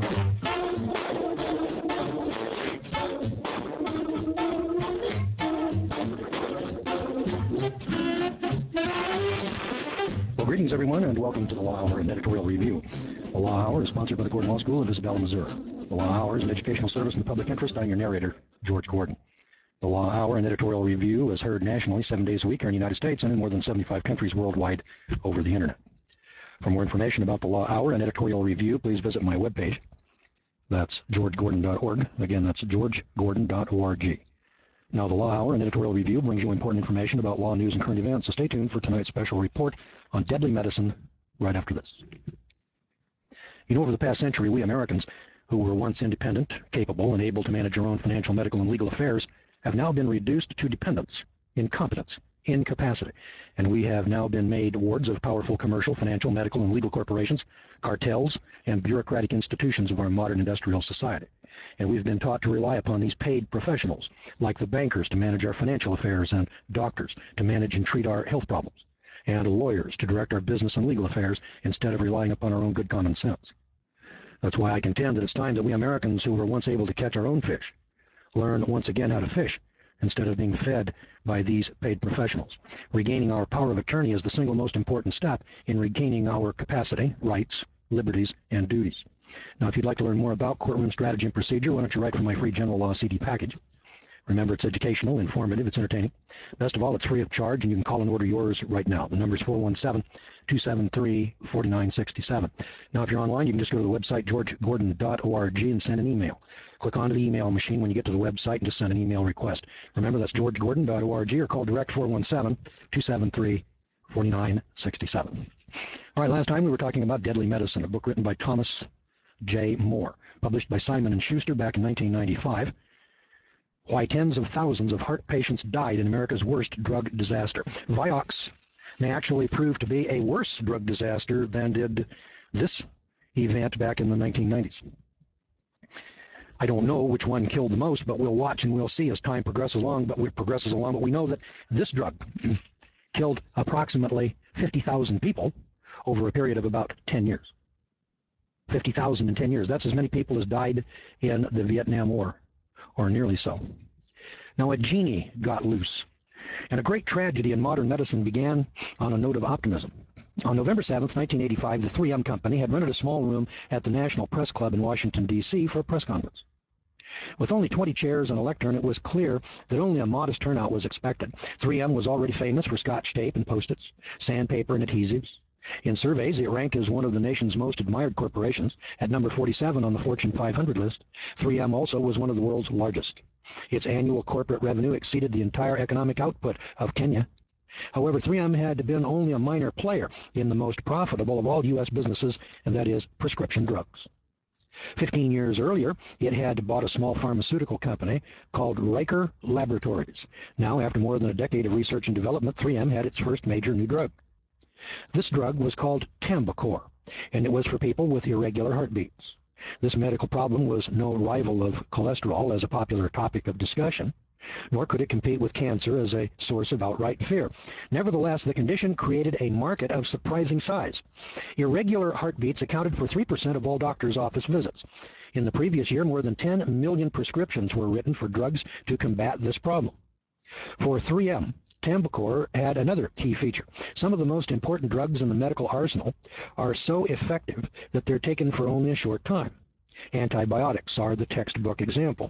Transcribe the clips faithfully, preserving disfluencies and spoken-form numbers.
Well, greetings, everyone, and welcome to the Law Hour and Editorial Review. The Law Hour is sponsored by the Gordon Law School of Isabella, Missouri. The Law Hour is an educational service in the public interest. I'm your narrator, George Gordon. The Law Hour and Editorial Review is heard nationally seven days a week here in the United States and in more than seventy-five countries worldwide over the Internet. For more information about the Law Hour and Editorial Review, please visit my webpage. That's george gordon dot org. Again, that's george gordon dot org. Now, the Law Hour and Editorial Review brings you important information about law, news, and current events, so stay tuned for tonight's special report on deadly medicine right after this. You know, over the past century, we Americans, who were once independent, capable, and able to manage our own financial, medical, and legal affairs, have now been reduced to dependence, incompetence, incapacity, and we have now been made wards of powerful commercial, financial, medical, and legal corporations, cartels, and bureaucratic institutions of our modern industrial society. And we've been taught to rely upon these paid professionals, like the bankers to manage our financial affairs, and doctors to manage and treat our health problems, and lawyers to direct our business and legal affairs instead of relying upon our own good common sense. That's why I contend that it's time that we Americans, who were once able to catch our own fish, learn once again how to fish instead of being fed by these paid professionals. Regaining our power of attorney is the single most important step in regaining our capacity, rights, liberties, and duties. Now, if you'd like to learn more about courtroom strategy and procedure, why don't you write for my free general law C D package? Remember, it's educational, informative, it's entertaining. Best of all, it's free of charge, and you can call and order yours right now. The number is four one seven, two seven three, four nine six seven. Now, if you're online, you can just go to the website george gordon dot org and send an email. Click onto the email machine when you get to the website and just send an email request. Remember, that's george gordon dot org, or call direct four one seven, two seven three, four nine six seven. All right, last time we were talking about Deadly Medicine, a book written by Thomas J. Moore, published by Simon and Schuster back in nineteen ninety-five. Why tens of thousands of heart patients died in America's worst drug disaster. Vioxx may actually prove to be a worse drug disaster than did this event back in the nineteen nineties. I don't know which one killed the most, but we'll watch and we'll see as time progresses along. But it progresses along. But we know that this drug killed approximately fifty thousand people over a period of about ten years. fifty thousand in ten years. That's as many people as died in the Vietnam War, or nearly so. Now, a genie got loose, and a great tragedy in modern medicine began on a note of optimism. On November seventh, nineteen eighty-five, the three M Company had rented a small room at the National Press Club in Washington, D C for a press conference. With only twenty chairs and a lectern, it was clear that only a modest turnout was expected. three M was already famous for Scotch tape and Post-its, sandpaper and adhesives. In surveys, it ranked as one of the nation's most admired corporations. At number forty-seven on the Fortune five hundred list, three M also was one of the world's largest. Its annual corporate revenue exceeded the entire economic output of Kenya. However, three M had been only a minor player in the most profitable of all U S businesses, and that is prescription drugs. Fifteen years earlier, it had bought a small pharmaceutical company called Riker Laboratories. Now, after more than a decade of research and development, three M had its first major new drug. This drug was called Tambicor, and it was for people with irregular heartbeats. This medical problem was no rival of cholesterol as a popular topic of discussion, nor could it compete with cancer as a source of outright fear. Nevertheless, the condition created a market of surprising size. Irregular heartbeats accounted for three percent of all doctors' office visits. In the previous year, more than ten million prescriptions were written for drugs to combat this problem. For three M, Tambicor had another key feature. Some of the most important drugs in the medical arsenal are so effective that they're taken for only a short time. Antibiotics are the textbook example.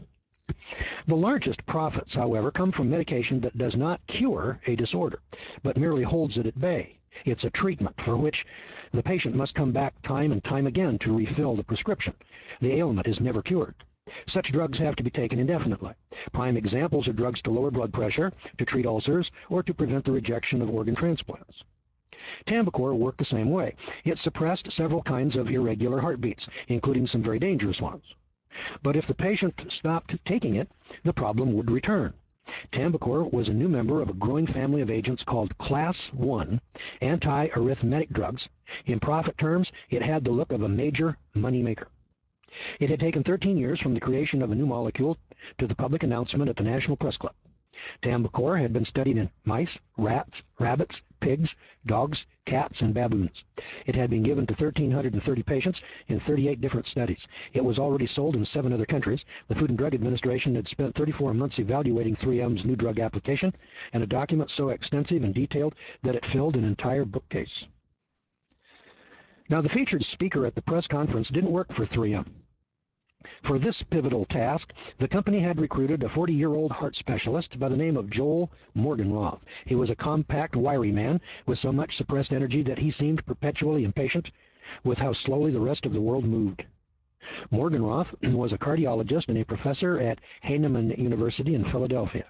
The largest profits, however, come from medication that does not cure a disorder, but merely holds it at bay. It's a treatment for which the patient must come back time and time again to refill the prescription. The ailment is never cured. Such drugs have to be taken indefinitely. Prime examples are drugs to lower blood pressure, to treat ulcers, or to prevent the rejection of organ transplants. Tambicor worked the same way. It suppressed several kinds of irregular heartbeats, including some very dangerous ones. But if the patient stopped taking it, the problem would return. Tambicor was a new member of a growing family of agents called Class one anti-arrhythmic drugs. In profit terms, it had the look of a major moneymaker. It had taken thirteen years from the creation of a new molecule to the public announcement at the National Press Club. Tambacor had been studied in mice, rats, rabbits, pigs, dogs, cats, and baboons. It had been given to one thousand three hundred thirty patients in thirty-eight different studies. It was already sold in seven other countries. The Food and Drug Administration had spent thirty-four months evaluating three M's new drug application, and a document so extensive and detailed that it filled an entire bookcase. Now, the featured speaker at the press conference didn't work for three M. For this pivotal task, the company had recruited a forty-year-old heart specialist by the name of Joel Morgenroth. He was a compact, wiry man with so much suppressed energy that he seemed perpetually impatient with how slowly the rest of the world moved. Morgenroth was a cardiologist and a professor at Heinemann University in Philadelphia.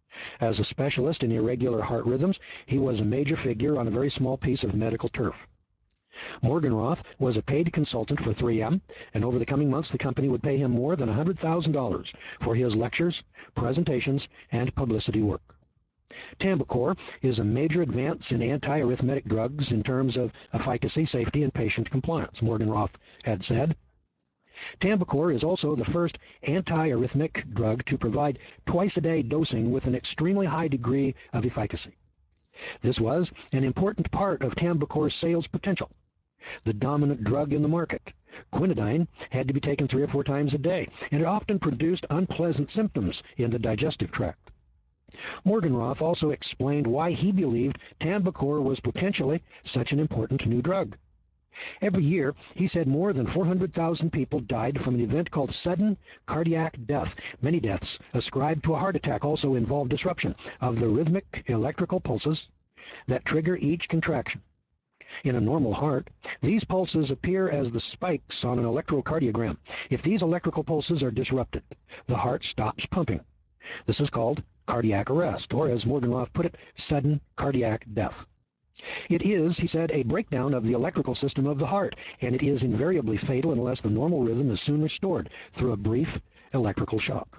As a specialist in irregular heart rhythms, he was a major figure on a very small piece of medical turf. Morgenroth was a paid consultant for three M, and over the coming months the company would pay him more than one hundred thousand dollars for his lectures, presentations, and publicity work. Tambacor is a major advance in antiarrhythmic drugs in terms of efficacy, safety, and patient compliance, Morgenroth had said. Tambacor is also the first antiarrhythmic drug to provide twice-a-day dosing with an extremely high degree of efficacy. This was an important part of Tambacor's sales potential. The dominant drug in the market, quinidine, had to be taken three or four times a day, and it often produced unpleasant symptoms in the digestive tract. Morgenroth also explained why he believed Tambacor was potentially such an important new drug. Every year, he said more than four hundred thousand people died from an event called sudden cardiac death. Many deaths ascribed to a heart attack also involve disruption of the rhythmic electrical pulses that trigger each contraction. In a normal heart, these pulses appear as the spikes on an electrocardiogram. If these electrical pulses are disrupted, the heart stops pumping. This is called cardiac arrest, or as Morgenroth put it, sudden cardiac death. It is, he said, a breakdown of the electrical system of the heart, and it is invariably fatal unless the normal rhythm is soon restored through a brief electrical shock.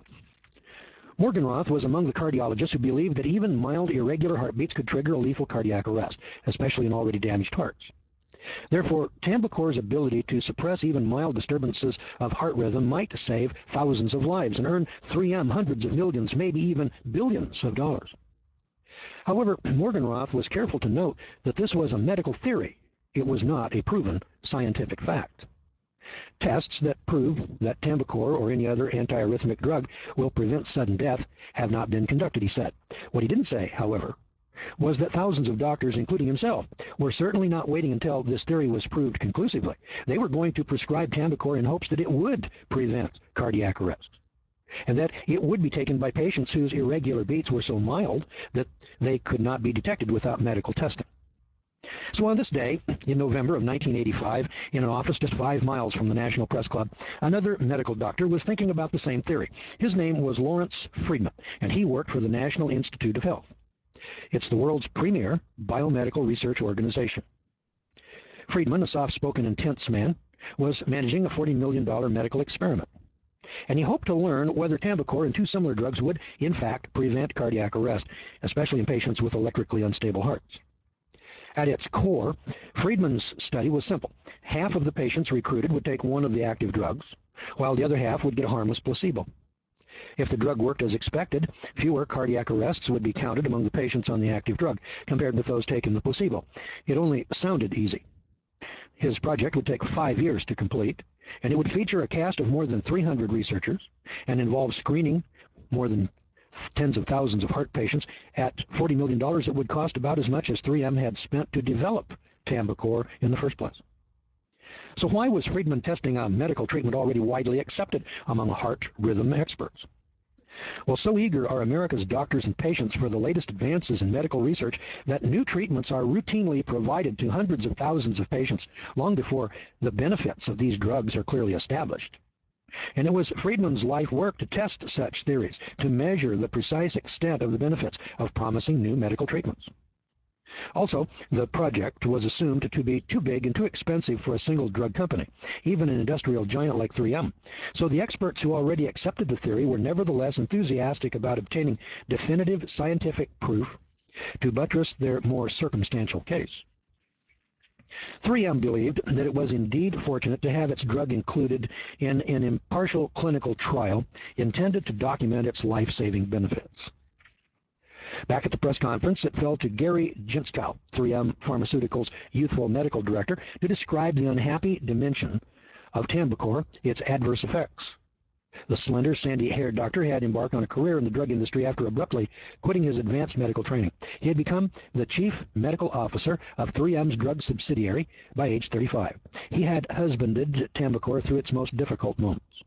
Morgenroth was among the cardiologists who believed that even mild irregular heartbeats could trigger a lethal cardiac arrest, especially in already damaged hearts. Therefore, Tambacor's ability to suppress even mild disturbances of heart rhythm might save thousands of lives and earn three M hundreds of millions, maybe even billions of dollars. However, Morgenroth was careful to note that this was a medical theory. It was not a proven scientific fact. Tests that prove that Tambacor or any other antiarrhythmic drug will prevent sudden death have not been conducted, he said. What he didn't say, however, was that thousands of doctors, including himself, were certainly not waiting until this theory was proved conclusively. They were going to prescribe Tambacor in hopes that it would prevent cardiac arrest, and that it would be taken by patients whose irregular beats were so mild that they could not be detected without medical testing. So on this day, in November of nineteen eighty-five, in an office just five miles from the National Press Club, another medical doctor was thinking about the same theory. His name was Lawrence Friedman, and he worked for the National Institute of Health. It's the world's premier biomedical research organization. Friedman, a soft-spoken, intense man, was managing a forty million dollar medical experiment, and he hoped to learn whether Tambacor and two similar drugs would, in fact, prevent cardiac arrest, especially in patients with electrically unstable hearts. At its core, Friedman's study was simple. Half of the patients recruited would take one of the active drugs, while the other half would get a harmless placebo. If the drug worked as expected, fewer cardiac arrests would be counted among the patients on the active drug compared with those taking the placebo. It only sounded easy. His project would take five years to complete, and it would feature a cast of more than three hundred researchers and involve screening more than tens of thousands of heart patients. At forty million dollars, it would cost about as much as three M had spent to develop Tambacor in the first place. So why was Friedman testing a medical treatment already widely accepted among heart rhythm experts? Well, so eager are America's doctors and patients for the latest advances in medical research that new treatments are routinely provided to hundreds of thousands of patients long before the benefits of these drugs are clearly established. And it was Friedman's life work to test such theories, to measure the precise extent of the benefits of promising new medical treatments. Also, the project was assumed to be too big and too expensive for a single drug company, even an industrial giant like three M. So the experts who already accepted the theory were nevertheless enthusiastic about obtaining definitive scientific proof to buttress their more circumstantial case. three M believed that it was indeed fortunate to have its drug included in an impartial clinical trial intended to document its life-saving benefits. Back at the press conference, it fell to Gary Jinskow, three M Pharmaceuticals' youthful medical director, to describe the unhappy dimension of Tambicor, its adverse effects. The slender, sandy-haired doctor had embarked on a career in the drug industry after abruptly quitting his advanced medical training. He had become the chief medical officer of three M's drug subsidiary by age thirty-five. He had husbanded Tambicor through its most difficult moments.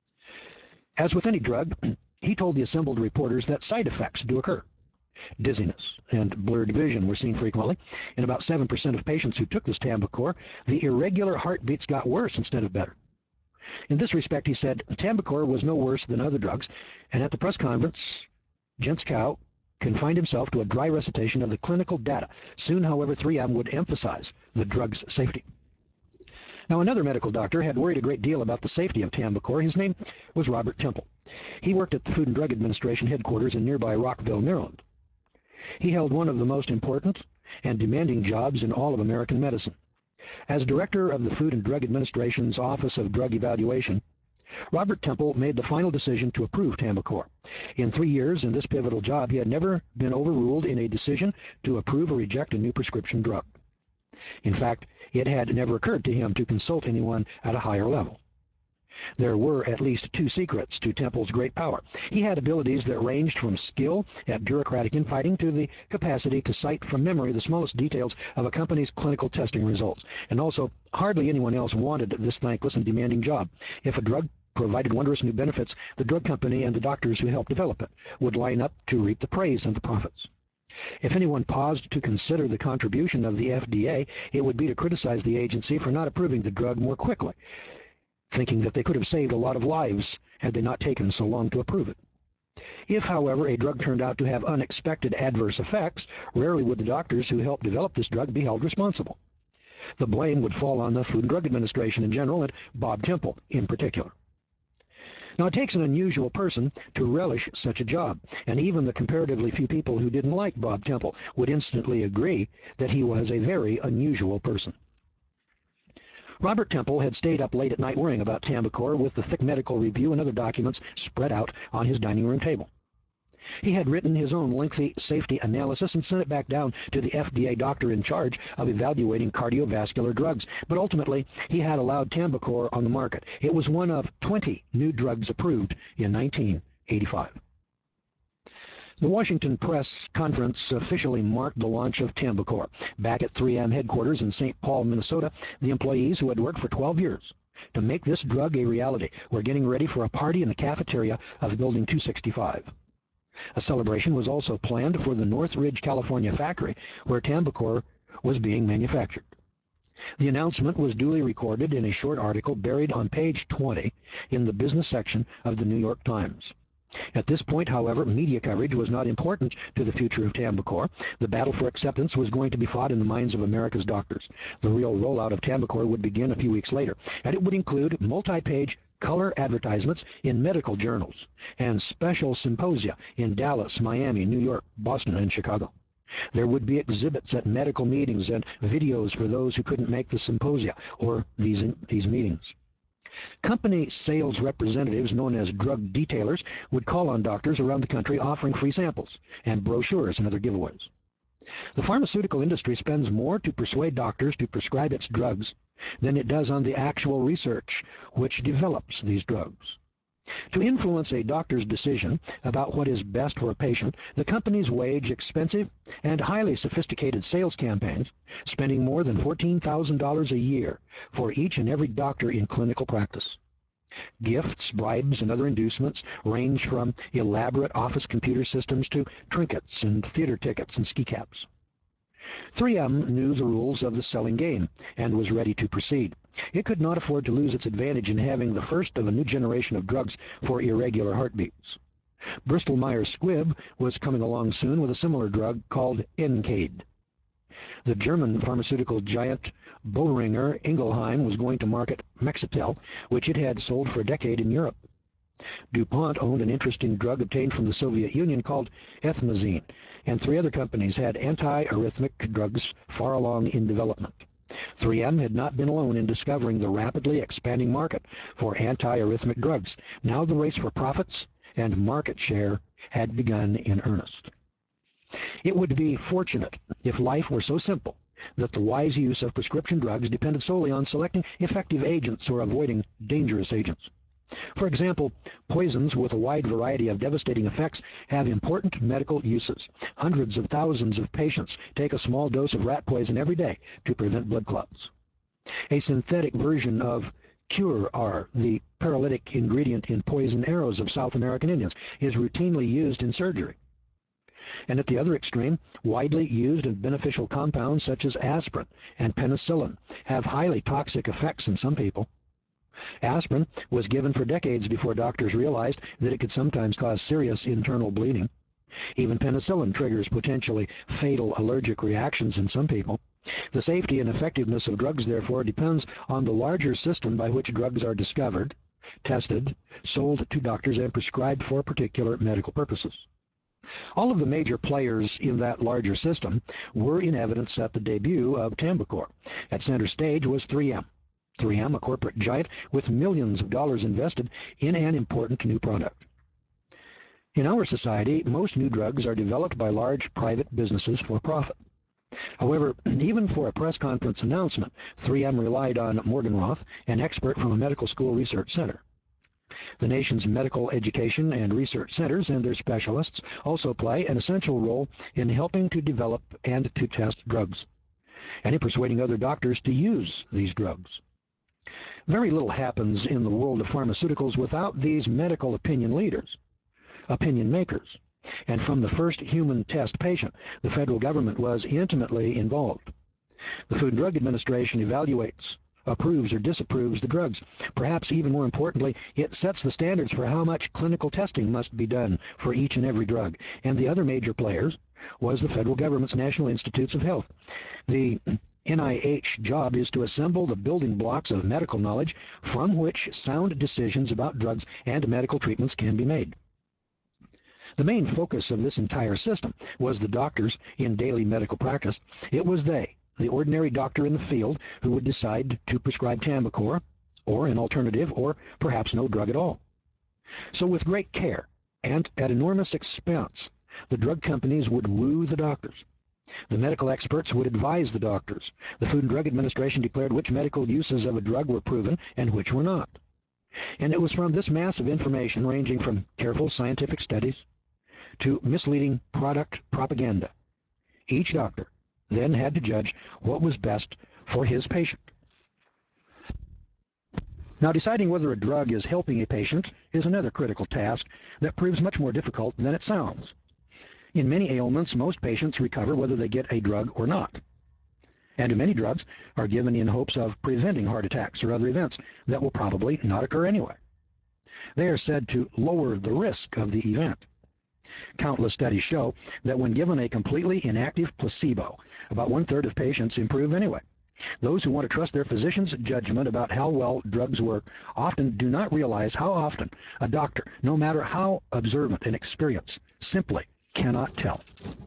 As with any drug, he told the assembled reporters that side effects do occur. Dizziness and blurred vision were seen frequently. In about seven percent of patients who took this Tambicor, the irregular heartbeats got worse instead of better. In this respect, he said, Tambicor was no worse than other drugs, and at the press conference, Jinskow confined himself to a dry recitation of the clinical data. Soon, however, three M would emphasize the drug's safety. Now, another medical doctor had worried a great deal about the safety of Tambicor. His name was Robert Temple. He worked at the Food and Drug Administration headquarters in nearby Rockville, Maryland. He held one of the most important and demanding jobs in all of American medicine. As director of the Food and Drug Administration's Office of Drug Evaluation, Robert Temple made the final decision to approve Tambicor. In three years in this pivotal job, he had never been overruled in a decision to approve or reject a new prescription drug. In fact, it had never occurred to him to consult anyone at a higher level. There were at least two secrets to Temple's great power. He had abilities that ranged from skill at bureaucratic infighting to the capacity to cite from memory the smallest details of a company's clinical testing results. And also, hardly anyone else wanted this thankless and demanding job. If a drug provided wondrous new benefits, the drug company and the doctors who helped develop it would line up to reap the praise and the profits. If anyone paused to consider the contribution of the F D A, it would be to criticize the agency for not approving the drug more quickly, thinking that they could have saved a lot of lives had they not taken so long to approve it. If, however, a drug turned out to have unexpected adverse effects, rarely would the doctors who helped develop this drug be held responsible. The blame would fall on the Food and Drug Administration in general and Bob Temple in particular. Now, it takes an unusual person to relish such a job, and even the comparatively few people who didn't like Bob Temple would instantly agree that he was a very unusual person. Robert Temple had stayed up late at night worrying about Tambicor with the thick medical review and other documents spread out on his dining room table. He had written his own lengthy safety analysis and sent it back down to the F D A doctor in charge of evaluating cardiovascular drugs, but ultimately he had allowed Tambicor on the market. It was one of twenty new drugs approved in nineteen eighty-five. The Washington Press Conference officially marked the launch of Tambicor. Back at three M headquarters in Saint Paul, Minnesota, the employees who had worked for twelve years to make this drug a reality were getting ready for a party in the cafeteria of Building two sixty-five. A celebration was also planned for the Northridge, California factory where Tambicor was being manufactured. The announcement was duly recorded in a short article buried on page twenty in the business section of the New York Times. At this point, however, media coverage was not important to the future of Tambicor. The battle for acceptance was going to be fought in the minds of America's doctors. The real rollout of Tambicor would begin a few weeks later, and it would include multi-page color advertisements in medical journals and special symposia in Dallas, Miami, New York, Boston, and Chicago. There would be exhibits at medical meetings and videos for those who couldn't make the symposia or these, these meetings. Company sales representatives, known as drug detailers, would call on doctors around the country offering free samples and brochures and other giveaways. The pharmaceutical industry spends more to persuade doctors to prescribe its drugs than it does on the actual research which develops these drugs. To influence a doctor's decision about what is best for a patient, the companies wage expensive and highly sophisticated sales campaigns, spending more than fourteen thousand dollars a year for each and every doctor in clinical practice. Gifts, bribes, and other inducements range from elaborate office computer systems to trinkets and theater tickets and ski caps. three M knew the rules of the selling game and was ready to proceed. It could not afford to lose its advantage in having the first of a new generation of drugs for irregular heartbeats. Bristol Myers Squibb was coming along soon with a similar drug called Encade. The German pharmaceutical giant Boehringer Ingelheim was going to market Mexitel, which it had sold for a decade in Europe. DuPont owned an interesting drug obtained from the Soviet Union called ethmazine, and three other companies had anti-arrhythmic drugs far along in development. three M had not been alone in discovering the rapidly expanding market for anti-arrhythmic drugs. Now the race for profits and market share had begun in earnest. It would be fortunate if life were so simple that the wise use of prescription drugs depended solely on selecting effective agents or avoiding dangerous agents. For example, poisons with a wide variety of devastating effects have important medical uses. Hundreds of thousands of patients take a small dose of rat poison every day to prevent blood clots. A synthetic version of Cure-R, the paralytic ingredient in poison arrows of South American Indians, is routinely used in surgery. And at the other extreme, widely used and beneficial compounds such as aspirin and penicillin have highly toxic effects in some people. Aspirin was given for decades before doctors realized that it could sometimes cause serious internal bleeding. Even penicillin triggers potentially fatal allergic reactions in some people. The safety and effectiveness of drugs, therefore, depends on the larger system by which drugs are discovered, tested, sold to doctors, and prescribed for particular medical purposes. All of the major players in that larger system were in evidence at the debut of Tambicor. At center stage was three M. three M, a corporate giant with millions of dollars invested in an important new product. In our society, most new drugs are developed by large private businesses for profit. However, even for a press conference announcement, three M relied on Morgenroth, an expert from a medical school research center. The nation's medical education and research centers and their specialists also play an essential role in helping to develop and to test drugs, and in persuading other doctors to use these drugs. Very little happens in the world of pharmaceuticals without these medical opinion leaders, opinion makers. And from the first human test patient, the federal government was intimately involved. The Food and Drug Administration evaluates, approves, or disapproves the drugs. Perhaps even more importantly, it sets the standards for how much clinical testing must be done for each and every drug. And the other major players was the federal government's National Institutes of Health. The N I H job is to assemble the building blocks of medical knowledge from which sound decisions about drugs and medical treatments can be made. The main focus of this entire system was the doctors in daily medical practice. It was they, the ordinary doctor in the field, who would decide to prescribe Tambicor, or an alternative, or perhaps no drug at all. So with great care and at enormous expense, the drug companies would woo the doctors. The medical experts would advise the doctors. The Food and Drug Administration declared which medical uses of a drug were proven and which were not. And it was from this mass of information, ranging from careful scientific studies to misleading product propaganda, each doctor then had to judge what was best for his patient. Now, deciding whether a drug is helping a patient is another critical task that proves much more difficult than it sounds. In many ailments, most patients recover whether they get a drug or not. And many drugs are given in hopes of preventing heart attacks or other events that will probably not occur anyway. They are said to lower the risk of the event. Countless studies show that when given a completely inactive placebo, about one-third of patients improve anyway. Those who want to trust their physician's judgment about how well drugs work often do not realize how often a doctor, no matter how observant and experienced, simply cannot tell.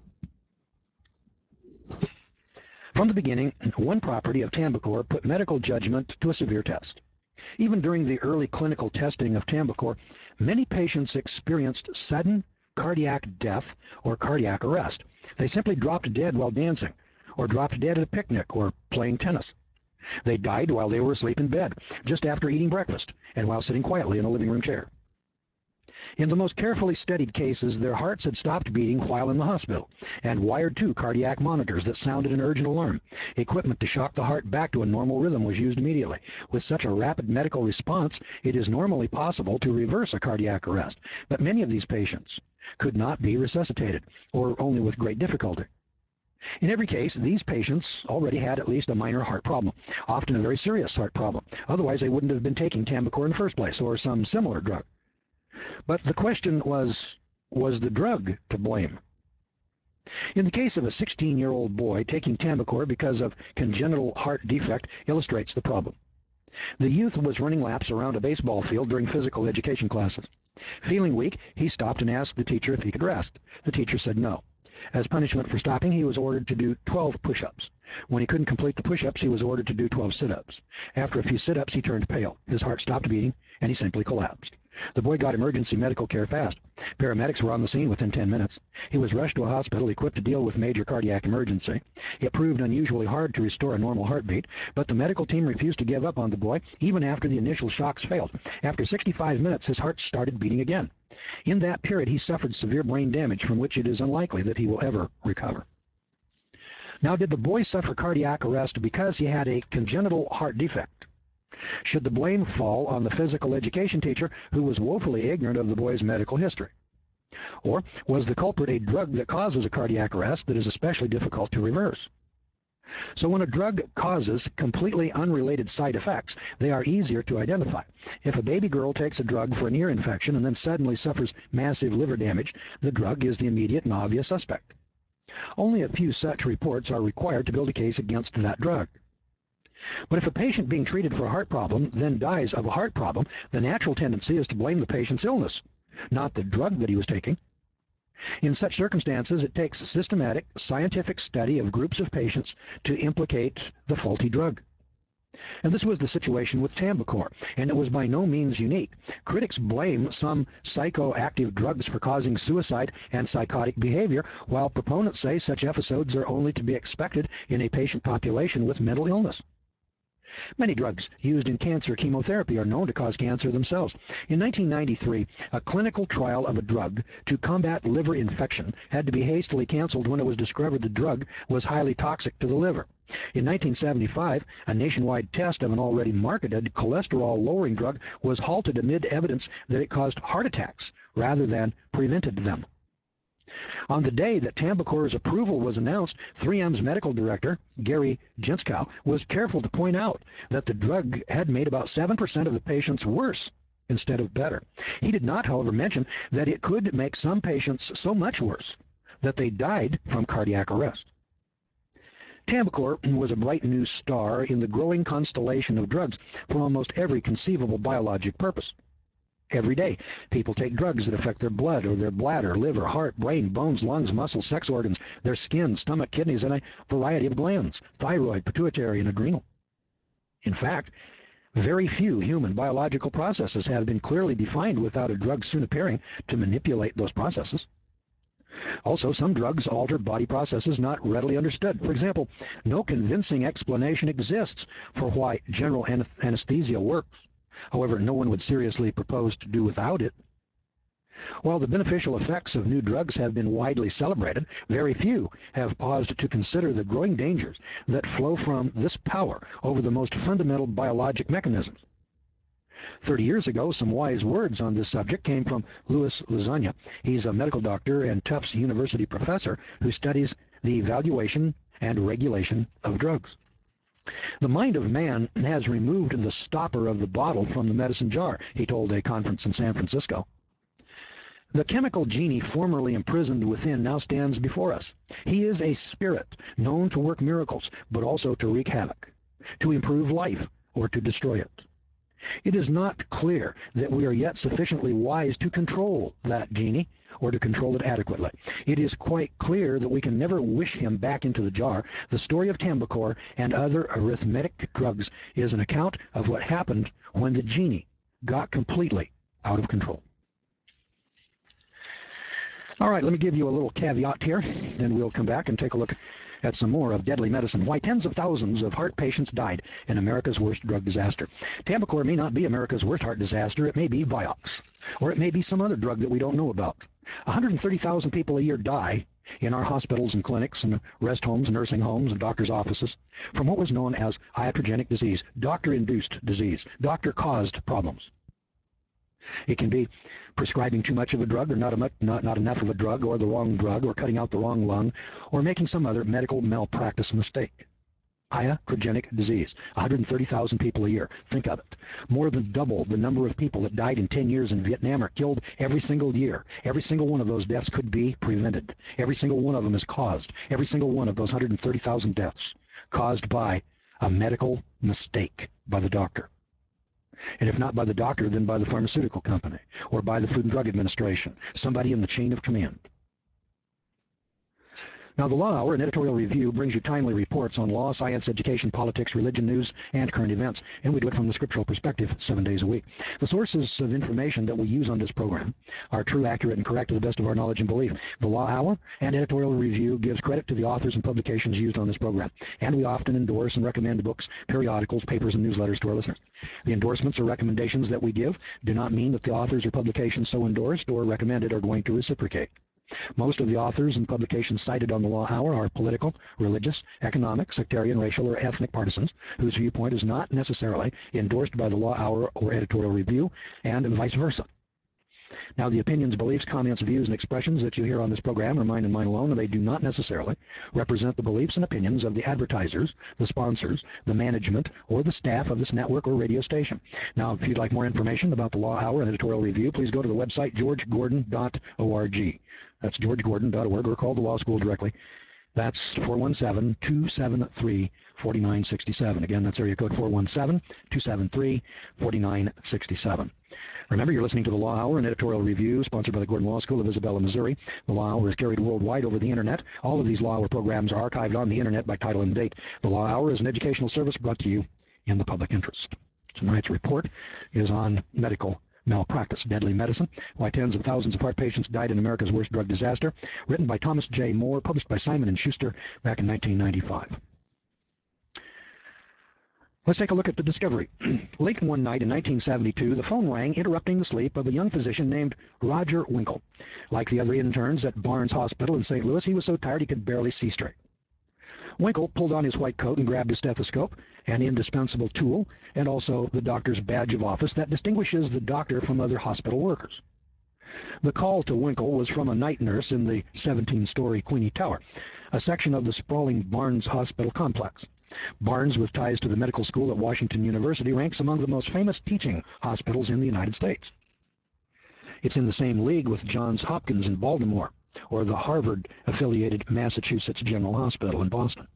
From the beginning, one property of Tambicor put medical judgment to a severe test. Even during the early clinical testing of Tambicor, many patients experienced sudden cardiac death or cardiac arrest. They simply dropped dead while dancing, or dropped dead at a picnic or playing tennis. They died while they were asleep in bed, just after eating breakfast, and while sitting quietly in a living room chair. In the most carefully studied cases, their hearts had stopped beating while in the hospital, and wired to cardiac monitors that sounded an urgent alarm. Equipment to shock the heart back to a normal rhythm was used immediately. With such a rapid medical response, it is normally possible to reverse a cardiac arrest, but many of these patients could not be resuscitated, or only with great difficulty. In every case, these patients already had at least a minor heart problem, often a very serious heart problem. Otherwise, they wouldn't have been taking Tambicor in the first place, or some similar drug. But the question was, was the drug to blame? In the case of a sixteen-year-old boy, taking Tambicor because of congenital heart defect illustrates the problem. The youth was running laps around a baseball field during physical education classes. Feeling weak, he stopped and asked the teacher if he could rest. The teacher said no. As punishment for stopping, he was ordered to do twelve push-ups. When he couldn't complete the push-ups, he was ordered to do twelve sit-ups. After a few sit-ups, he turned pale. His heart stopped beating, and he simply collapsed. The boy got emergency medical care fast. Paramedics were on the scene within ten minutes. He was rushed to a hospital equipped to deal with major cardiac emergency. It proved unusually hard to restore a normal heartbeat, but the medical team refused to give up on the boy even after the initial shocks failed. After sixty-five minutes, his heart started beating again. In that period, he suffered severe brain damage from which it is unlikely that he will ever recover. Now, did the boy suffer cardiac arrest because he had a congenital heart defect? Should the blame fall on the physical education teacher who was woefully ignorant of the boy's medical history? Or was the culprit a drug that causes a cardiac arrest that is especially difficult to reverse? So when a drug causes completely unrelated side effects, they are easier to identify. If a baby girl takes a drug for an ear infection and then suddenly suffers massive liver damage, the drug is the immediate and obvious suspect. Only a few such reports are required to build a case against that drug. But if a patient being treated for a heart problem then dies of a heart problem, the natural tendency is to blame the patient's illness, not the drug that he was taking. In such circumstances, it takes systematic, scientific study of groups of patients to implicate the faulty drug. And this was the situation with Tambicor, and it was by no means unique. Critics blame some psychoactive drugs for causing suicide and psychotic behavior, while proponents say such episodes are only to be expected in a patient population with mental illness. Many drugs used in cancer chemotherapy are known to cause cancer themselves. In nineteen ninety-three, a clinical trial of a drug to combat liver infection had to be hastily canceled when it was discovered the drug was highly toxic to the liver. In nineteen seventy-five, a nationwide test of an already marketed cholesterol-lowering drug was halted amid evidence that it caused heart attacks rather than prevented them. On the day that Tambicor's approval was announced, three M's medical director, Gary Jinskow, was careful to point out that the drug had made about seven percent of the patients worse instead of better. He did not, however, mention that it could make some patients so much worse that they died from cardiac arrest. Tambicor was a bright new star in the growing constellation of drugs for almost every conceivable biologic purpose. Every day, people take drugs that affect their blood or their bladder, liver, heart, brain, bones, lungs, muscles, sex organs, their skin, stomach, kidneys, and a variety of glands, thyroid, pituitary, and adrenal. In fact, very few human biological processes have been clearly defined without a drug soon appearing to manipulate those processes. Also, some drugs alter body processes not readily understood. For example, no convincing explanation exists for why general anesthesia works. However, no one would seriously propose to do without it. While the beneficial effects of new drugs have been widely celebrated, very few have paused to consider the growing dangers that flow from this power over the most fundamental biologic mechanisms. Thirty years ago, some wise words on this subject came from Louis Lasagna. He's a medical doctor and Tufts University professor who studies the evaluation and regulation of drugs. The mind of man has removed the stopper of the bottle from the medicine jar, he told a conference in San Francisco. The chemical genie formerly imprisoned within now stands before us. He is a spirit known to work miracles, but also to wreak havoc, to improve life, or to destroy it. It is not clear that we are yet sufficiently wise to control that genie or to control it adequately. It is quite clear that we can never wish him back into the jar. The story of Tambicor and other arithmetic drugs is an account of what happened when the genie got completely out of control. All right, let me give you a little caveat here, and we'll come back and take a look at some more of deadly medicine. Why tens of thousands of heart patients died in America's worst drug disaster. Tambicor may not be America's worst heart disaster. It may be Vioxx, or it may be some other drug that we don't know about. one hundred thirty thousand people a year die in our hospitals and clinics and rest homes, nursing homes, and doctors' offices from what was known as iatrogenic disease, doctor-induced disease, doctor-caused problems. It can be prescribing too much of a drug or not, a, not, not enough of a drug, or the wrong drug, or cutting out the wrong lung, or making some other medical malpractice mistake. Iatrogenic disease, one hundred thirty thousand people a year. Think of it. More than double the number of people that died in ten years in Vietnam are killed every single year. Every single one of those deaths could be prevented. Every single one of them is caused. Every single one of those one hundred thirty thousand deaths caused by a medical mistake by the doctor. And if not by the doctor, then by the pharmaceutical company or by the Food and Drug Administration, somebody in the chain of command. Now, the Law Hour, an editorial review, brings you timely reports on law, science, education, politics, religion, news, and current events, and we do it from the scriptural perspective seven days a week. The sources of information that we use on this program are true, accurate, and correct to the best of our knowledge and belief. The Law Hour and editorial review gives credit to the authors and publications used on this program, and we often endorse and recommend books, periodicals, papers, and newsletters to our listeners. The endorsements or recommendations that we give do not mean that the authors or publications so endorsed or recommended are going to reciprocate. Most of the authors and publications cited on the Law Hour are political, religious, economic, sectarian, racial, or ethnic partisans whose viewpoint is not necessarily endorsed by the Law Hour or editorial review, and vice versa. Now, the opinions, beliefs, comments, views, and expressions that you hear on this program are mine and mine alone, and they do not necessarily represent the beliefs and opinions of the advertisers, the sponsors, the management, or the staff of this network or radio station. Now, if you'd like more information about the Law Hour and editorial review, please go to the website george gordon dot org. That's george gordon dot org, or call the law school directly. That's four one seven, two seven three, four nine six seven. Again, that's area code four one seven, two seven three, four nine six seven. Remember, you're listening to the Law Hour, an editorial review sponsored by the Gordon Law School of Isabella, Missouri. The Law Hour is carried worldwide over the Internet. All of these Law Hour programs are archived on the Internet by title and date. The Law Hour is an educational service brought to you in the public interest. Tonight's report is on medical malpractice, deadly medicine, why tens of thousands of heart patients died in America's worst drug disaster, written by Thomas J. Moore, published by Simon and Schuster back in nineteen ninety-five. Let's take a look at the discovery. Late one night in nineteen seventy-two, the phone rang, interrupting the sleep of a young physician named Roger Winkle. Like the other interns at Barnes Hospital in Saint Louis, he was so tired he could barely see straight. Winkle pulled on his white coat and grabbed his stethoscope, an indispensable tool, and also the doctor's badge of office that distinguishes the doctor from other hospital workers. The call to Winkle was from a night nurse in the seventeen-story Queenie Tower, a section of the sprawling Barnes Hospital complex. Barnes, with ties to the medical school at Washington University, ranks among the most famous teaching hospitals in the United States. It's in the same league with Johns Hopkins in Baltimore, or the Harvard-affiliated Massachusetts General Hospital in Boston.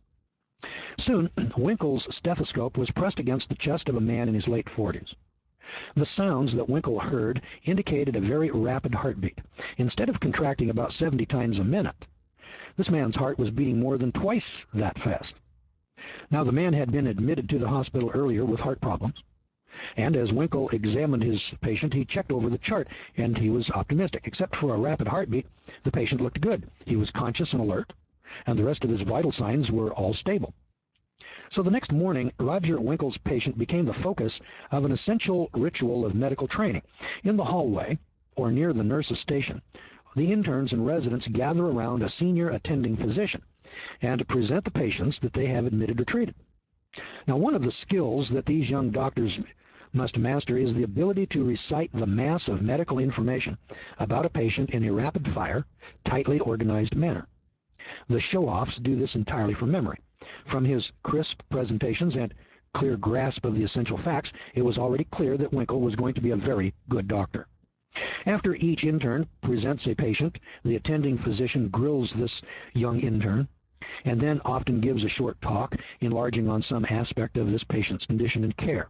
Soon, Winkle's stethoscope was pressed against the chest of a man in his late forties. The sounds that Winkle heard indicated a very rapid heartbeat. Instead of contracting about seventy times a minute, this man's heart was beating more than twice that fast. Now, the man had been admitted to the hospital earlier with heart problems, and as Winkle examined his patient, he checked over the chart, and he was optimistic. Except for a rapid heartbeat, the patient looked good. He was conscious and alert, and the rest of his vital signs were all stable. So the next morning, Roger Winkle's patient became the focus of an essential ritual of medical training. In the hallway, or near the nurse's station, the interns and residents gather around a senior attending physician and present the patients that they have admitted or treated. Now, one of the skills that these young doctors must master is the ability to recite the mass of medical information about a patient in a rapid-fire, tightly organized manner. The show-offs do this entirely from memory. From his crisp presentations and clear grasp of the essential facts, it was already clear that Winkle was going to be a very good doctor. After each intern presents a patient, the attending physician grills this young intern, and then often gives a short talk enlarging on some aspect of this patient's condition and care.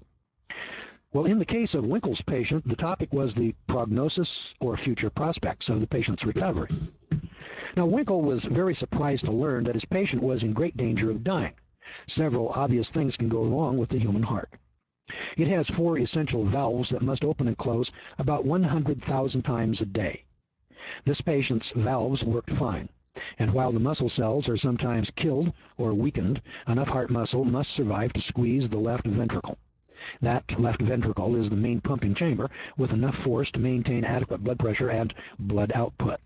Well, in the case of Winkle's patient, the topic was the prognosis or future prospects of the patient's recovery. Now, Winkle was very surprised to learn that his patient was in great danger of dying. Several obvious things can go wrong with the human heart. It has four essential valves that must open and close about one hundred thousand times a day. This patient's valves worked fine, and while the muscle cells are sometimes killed or weakened, enough heart muscle must survive to squeeze the left ventricle. That left ventricle is the main pumping chamber, with enough force to maintain adequate blood pressure and blood output.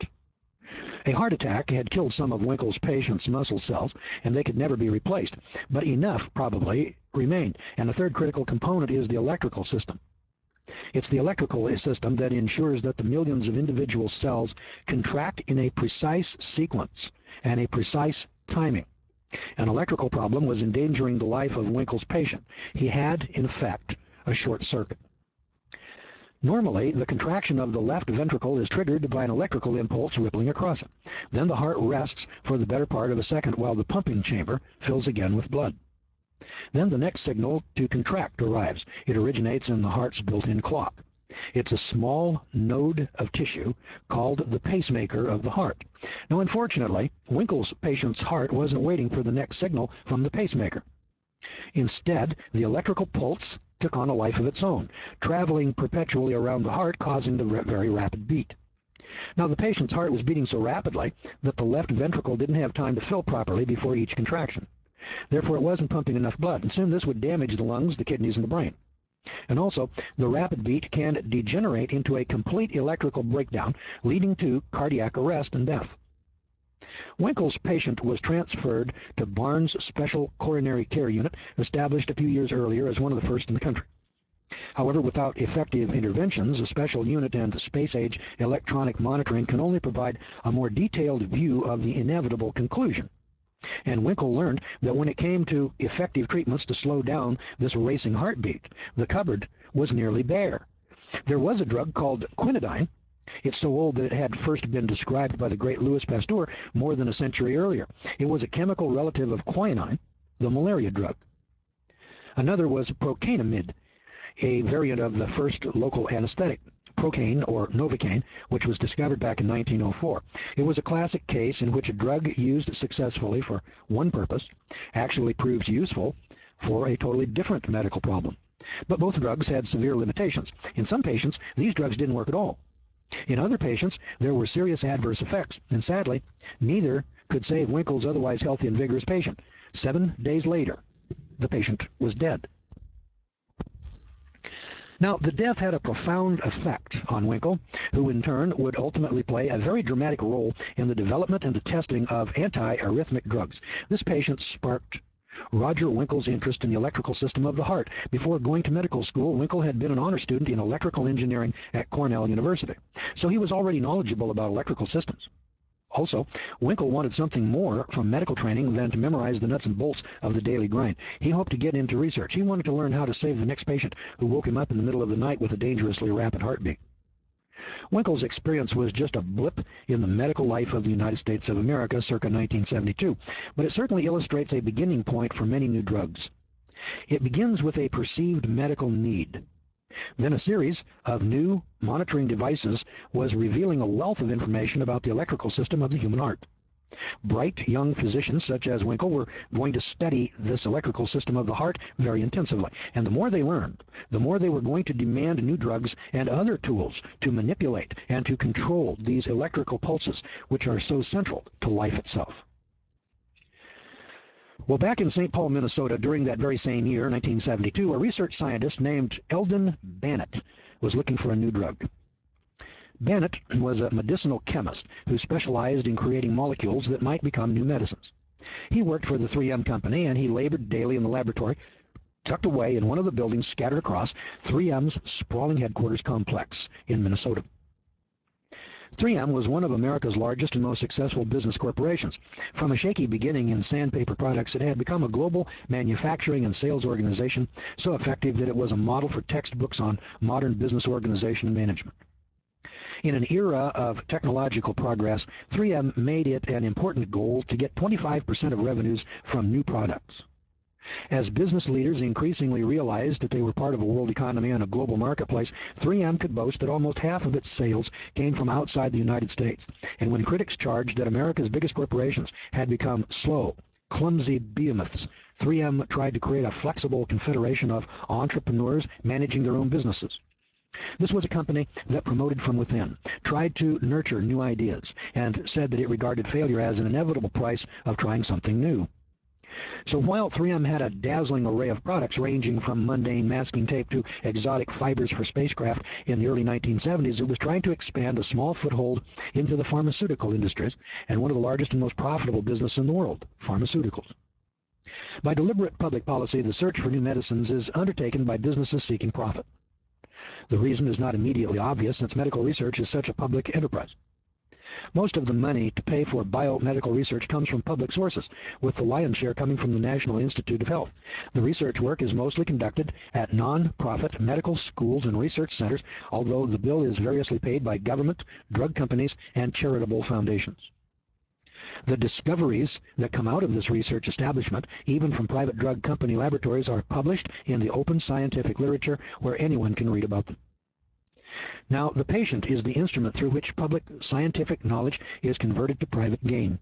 A heart attack had killed some of Winkle's patient's muscle cells, and they could never be replaced, but enough probably remained. And the third critical component is the electrical system. It's the electrical system that ensures that the millions of individual cells contract in a precise sequence and a precise timing. An electrical problem was endangering the life of Winkle's patient. He had, in effect, a short circuit. Normally, the contraction of the left ventricle is triggered by an electrical impulse rippling across it. Then the heart rests for the better part of a second while the pumping chamber fills again with blood. Then the next signal to contract arrives. It originates in the heart's built-in clock. It's a small node of tissue called the pacemaker of the heart. Now, unfortunately, Winkle's patient's heart wasn't waiting for the next signal from the pacemaker. Instead, the electrical pulse took on a life of its own, traveling perpetually around the heart, causing the very rapid beat. Now, the patient's heart was beating so rapidly that the left ventricle didn't have time to fill properly before each contraction. Therefore, it wasn't pumping enough blood, and soon this would damage the lungs, the kidneys, and the brain. And also, the rapid beat can degenerate into a complete electrical breakdown, leading to cardiac arrest and death. Winkle's patient was transferred to Barnes Special Coronary Care Unit, established a few years earlier as one of the first in the country. However, without effective interventions, a special unit and space-age electronic monitoring can only provide a more detailed view of the inevitable conclusion. And Winkle learned that when it came to effective treatments to slow down this racing heartbeat, the cupboard was nearly bare. There was a drug called quinidine. It's so old that it had first been described by the great Louis Pasteur more than a century earlier. It was a chemical relative of quinine, the malaria drug. Another was procainamide, a variant of the first local anesthetic, Procaine or Novocaine, which was discovered back in nineteen oh four. It was a classic case in which a drug used successfully for one purpose actually proves useful for a totally different medical problem. But both drugs had severe limitations. In some patients, these drugs didn't work at all. In other patients, there were serious adverse effects, and sadly, neither could save Winkle's otherwise healthy and vigorous patient. Seven days later, the patient was dead. Now, the death had a profound effect on Winkle, who in turn would ultimately play a very dramatic role in the development and the testing of antiarrhythmic drugs. This patient sparked Roger Winkle's interest in the electrical system of the heart. Before going to medical school, Winkle had been an honor student in electrical engineering at Cornell University, so he was already knowledgeable about electrical systems. Also, Winkle wanted something more from medical training than to memorize the nuts and bolts of the daily grind. He hoped to get into research. He wanted to learn how to save the next patient who woke him up in the middle of the night with a dangerously rapid heartbeat. Winkle's experience was just a blip in the medical life of the United States of America circa nineteen seventy-two, but it certainly illustrates a beginning point for many new drugs. It begins with a perceived medical need. Then a series of new monitoring devices was revealing a wealth of information about the electrical system of the human heart. Bright young physicians such as Winkle were going to study this electrical system of the heart very intensively. And the more they learned, the more they were going to demand new drugs and other tools to manipulate and to control these electrical pulses, which are so central to life itself. Well, back in Saint Paul, Minnesota, during that very same year, nineteen seventy-two, a research scientist named Eldon Bannett was looking for a new drug. Bannett was a medicinal chemist who specialized in creating molecules that might become new medicines. He worked for the three M Company, and he labored daily in the laboratory, tucked away in one of the buildings scattered across three M's sprawling headquarters complex in Minnesota. three M was one of America's largest and most successful business corporations. From a shaky beginning in sandpaper products, it had become a global manufacturing and sales organization so effective that it was a model for textbooks on modern business organization and management. In an era of technological progress, three M made it an important goal to get twenty-five percent of revenues from new products. As business leaders increasingly realized that they were part of a world economy and a global marketplace, three M could boast that almost half of its sales came from outside the United States. And when critics charged that America's biggest corporations had become slow, clumsy behemoths, three M tried to create a flexible confederation of entrepreneurs managing their own businesses. This was a company that promoted from within, tried to nurture new ideas, and said that it regarded failure as an inevitable price of trying something new. So while three M had a dazzling array of products ranging from mundane masking tape to exotic fibers for spacecraft in the early nineteen seventies, it was trying to expand a small foothold into the pharmaceutical industries and one of the largest and most profitable businesses in the world, pharmaceuticals. By deliberate public policy, the search for new medicines is undertaken by businesses seeking profit. The reason is not immediately obvious since medical research is such a public enterprise. Most of the money to pay for biomedical research comes from public sources, with the lion's share coming from the National Institute of Health. The research work is mostly conducted at non-profit medical schools and research centers, although the bill is variously paid by government, drug companies, and charitable foundations. The discoveries that come out of this research establishment, even from private drug company laboratories, are published in the open scientific literature where anyone can read about them. Now, the patient is the instrument through which public scientific knowledge is converted to private gain.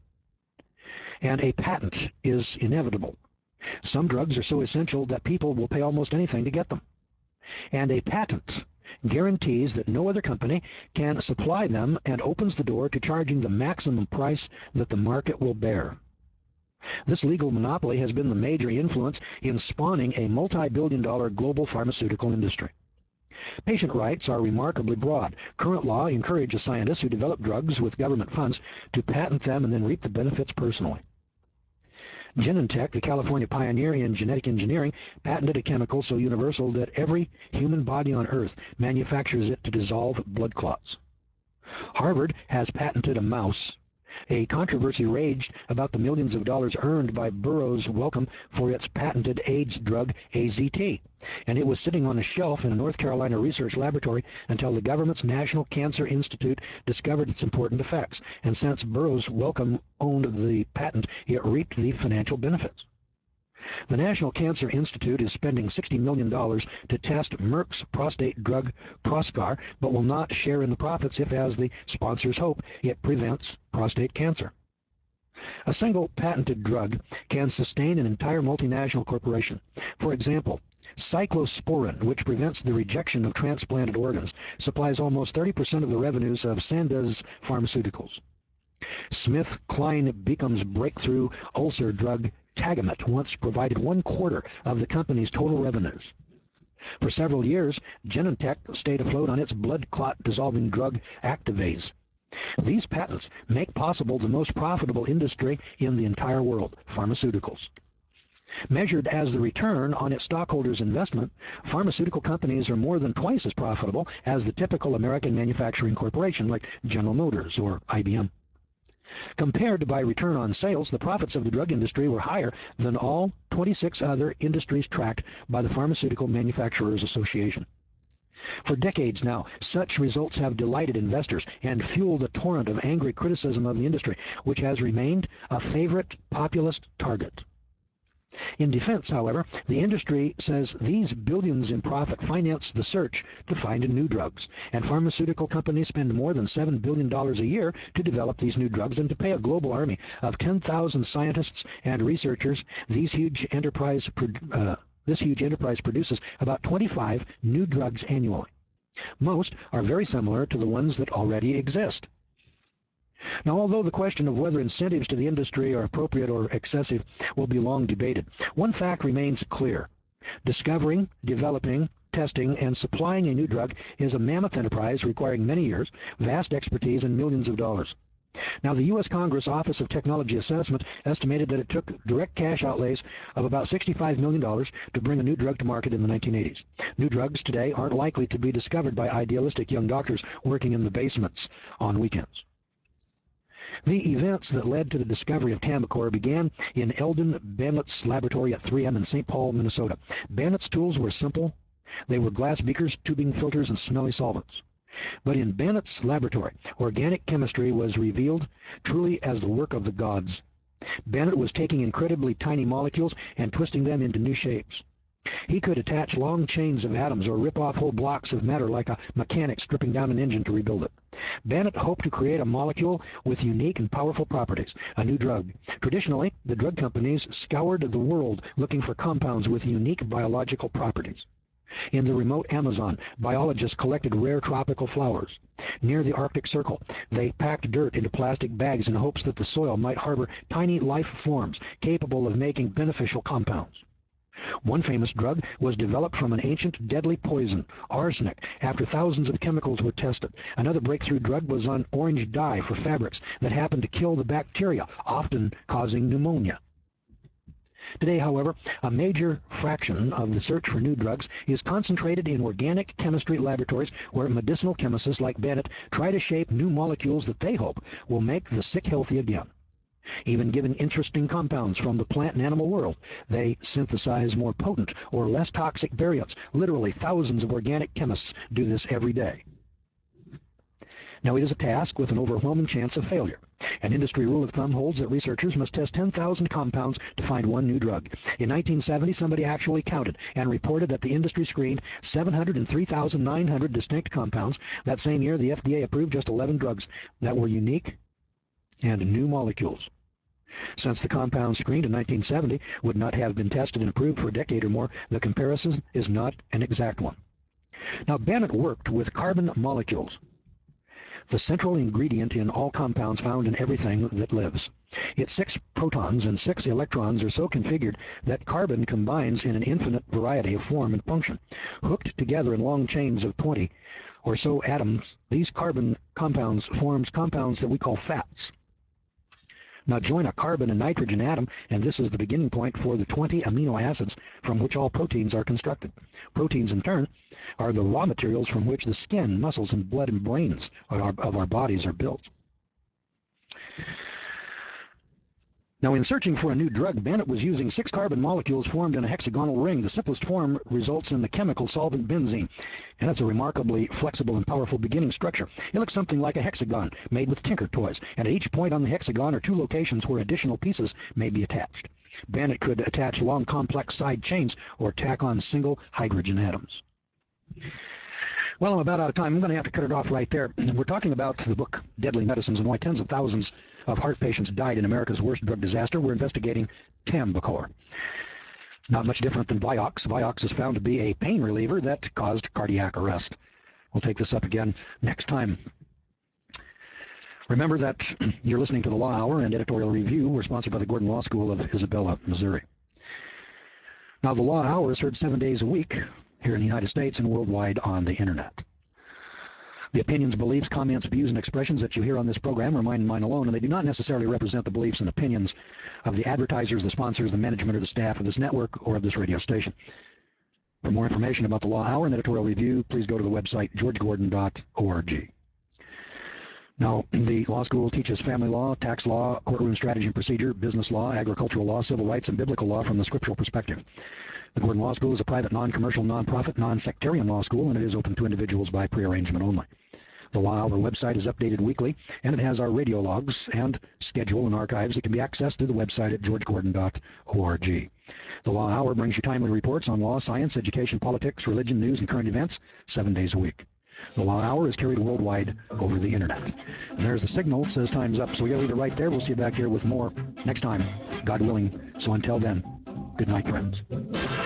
And a patent is inevitable. Some drugs are so essential that people will pay almost anything to get them. And a patent guarantees that no other company can supply them and opens the door to charging the maximum price that the market will bear. This legal monopoly has been the major influence in spawning a multi-billion dollar global pharmaceutical industry. Patient rights are remarkably broad. Current law encourages scientists who develop drugs with government funds to patent them and then reap the benefits personally. Genentech, the California pioneer in genetic engineering, patented a chemical so universal that every human body on Earth manufactures it to dissolve blood clots. Harvard has patented a mouse. A controversy raged about the millions of dollars earned by Burroughs Wellcome for its patented AIDS drug A Z T, and it was sitting on a shelf in a North Carolina research laboratory until the government's National Cancer Institute discovered its important effects, and since Burroughs Wellcome owned the patent, it reaped the financial benefits. The National Cancer Institute is spending sixty million dollars to test Merck's prostate drug Proscar, but will not share in the profits if, as the sponsors hope, it prevents prostate cancer. A single patented drug can sustain an entire multinational corporation. For example, cyclosporin, which prevents the rejection of transplanted organs, supplies almost thirty percent of the revenues of Sandoz Pharmaceuticals. SmithKline Beacon's breakthrough ulcer drug Tagamet once provided one quarter of the company's total revenues. For several years, Genentech stayed afloat on its blood clot dissolving drug Activase. These patents make possible the most profitable industry in the entire world, pharmaceuticals. Measured as the return on its stockholders' investment, pharmaceutical companies are more than twice as profitable as the typical American manufacturing corporation like General Motors or I B M. Compared by return on sales, the profits of the drug industry were higher than all twenty-six other industries tracked by the Pharmaceutical Manufacturers Association. For decades now, such results have delighted investors and fueled a torrent of angry criticism of the industry, which has remained a favorite populist target. In defense, however, the industry says these billions in profit finance the search to find new drugs, and pharmaceutical companies spend more than seven billion dollars a year to develop these new drugs and to pay a global army of ten thousand scientists and researchers. These huge enterprise, uh, this huge enterprise produces about twenty-five new drugs annually. Most are very similar to the ones that already exist. Now, although the question of whether incentives to the industry are appropriate or excessive will be long debated, one fact remains clear. Discovering, developing, testing, and supplying a new drug is a mammoth enterprise requiring many years, vast expertise, and millions of dollars. Now, the U S Congress Office of Technology Assessment estimated that it took direct cash outlays of about sixty-five million dollars to bring a new drug to market in the nineteen eighties. New drugs today aren't likely to be discovered by idealistic young doctors working in the basements on weekends. The events that led to the discovery of Tambicor began in Eldon Bennett's laboratory at three M in Saint Paul, Minnesota. Bennett's tools were simple. They were glass beakers, tubing filters, and smelly solvents. But in Bennett's laboratory, organic chemistry was revealed truly as the work of the gods. Bennett was taking incredibly tiny molecules and twisting them into new shapes. He could attach long chains of atoms or rip off whole blocks of matter like a mechanic stripping down an engine to rebuild it. Bennett hoped to create a molecule with unique and powerful properties, a new drug. Traditionally, the drug companies scoured the world looking for compounds with unique biological properties. In the remote Amazon, biologists collected rare tropical flowers. Near the Arctic Circle, they packed dirt into plastic bags in hopes that the soil might harbor tiny life forms capable of making beneficial compounds. One famous drug was developed from an ancient deadly poison, arsenic, after thousands of chemicals were tested. Another breakthrough drug was on orange dye for fabrics that happened to kill the bacteria, often causing pneumonia. Today, however, a major fraction of the search for new drugs is concentrated in organic chemistry laboratories where medicinal chemists like Bennett try to shape new molecules that they hope will make the sick healthy again. Even given interesting compounds from the plant and animal world, they synthesize more potent or less toxic variants. Literally thousands of organic chemists do this every day. Now, it is a task with an overwhelming chance of failure. An industry rule of thumb holds that researchers must test ten thousand compounds to find one new drug. In nineteen seventy, somebody actually counted and reported that the industry screened seven hundred three thousand nine hundred distinct compounds. That same year, the F D A approved just eleven drugs that were unique and new molecules. Since the compounds screened in nineteen seventy would not have been tested and approved for a decade or more, the comparison is not an exact one. Now, Bennett worked with carbon molecules, the central ingredient in all compounds found in everything that lives. Its six protons and six electrons are so configured that carbon combines in an infinite variety of form and function. Hooked together in long chains of twenty or so atoms, these carbon compounds forms compounds that we call fats. Now join a carbon and nitrogen atom, and this is the beginning point for the twenty amino acids from which all proteins are constructed. Proteins, in turn, are the raw materials from which the skin, muscles, and blood and brains of our, of our bodies are built. Now, in searching for a new drug, Bennett was using six carbon molecules formed in a hexagonal ring. The simplest form results in the chemical solvent benzene, and it's a remarkably flexible and powerful beginning structure. It looks something like a hexagon made with Tinker toys, and at each point on the hexagon are two locations where additional pieces may be attached. Bennett could attach long, complex side chains or tack on single hydrogen atoms. Well, I'm about out of time. I'm going to have to cut it off right there. We're talking about the book Deadly Medicines and why tens of thousands of heart patients died in America's worst drug disaster. We're investigating Tambicor. Not much different than Vioxx. Vioxx is found to be a pain reliever that caused cardiac arrest. We'll take this up again next time. Remember that you're listening to the Law Hour and Editorial Review. We're sponsored by the Gordon Law School of Isabella, Missouri. Now, the Law Hour is heard seven days a week here in the United States and worldwide on the Internet. The opinions, beliefs, comments, views, and expressions that you hear on this program are mine and mine alone, and they do not necessarily represent the beliefs and opinions of the advertisers, the sponsors, the management, or the staff of this network or of this radio station. For more information about the Law Hour and Editorial Review, please go to the website george gordon dot org. Now, the law school teaches family law, tax law, courtroom strategy and procedure, business law, agricultural law, civil rights, and biblical law from the scriptural perspective. The Gordon Law School is a private, non-commercial, non-profit, non-sectarian law school, and it is open to individuals by prearrangement only. The Law Hour website is updated weekly, and it has our radio logs and schedule and archives that can be accessed through the website at george gordon dot org. The Law Hour brings you timely reports on law, science, education, politics, religion, news, and current events seven days a week. The Law Hour is carried worldwide over the Internet. And there's the signal, says time's up, so we gotta leave it right there. We'll see you back here with more next time, God willing. So until then, good night, friends.